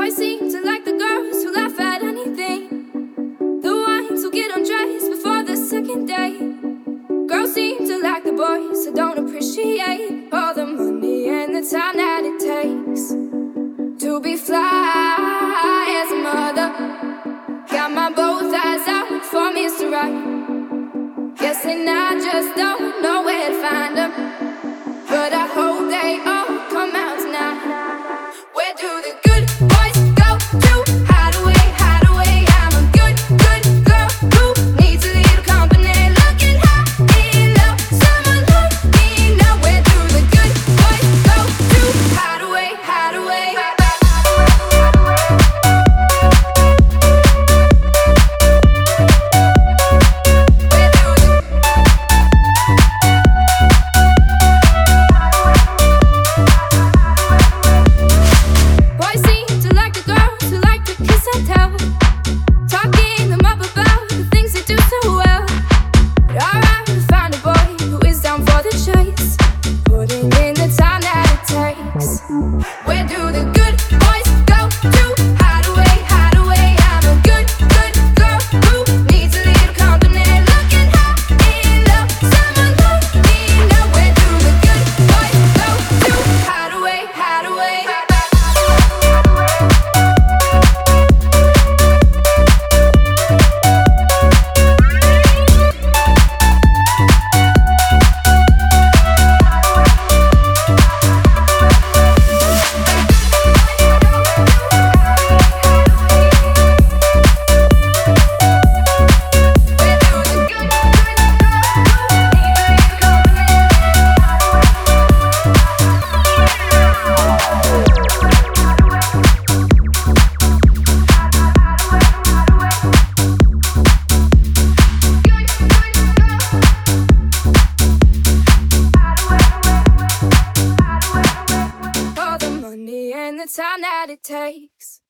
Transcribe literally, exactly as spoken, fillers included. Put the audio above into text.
Boys seem to like the girls who laugh at anything, the ones who get undressed before the second date. Girls seem to like the boys who don't appreciate all the money and the time that it takes to be fly as a mother. Got my both eyes out for Mister Right. Guessing I just don't know where to find them, but I hope they all come out tonight. Where do the good boys go to hide away, hide away? I'm a good, good girl who needs a little company. Looking high in love, someone like me now. Where do the good boys go to hide away, hide away? Where do the good boys go to hide away, hide away? I'm a good, good girl who needs a little company. Looking high in love, someone like me now. Where do the good boys go to hide away, hide away? The time that it takes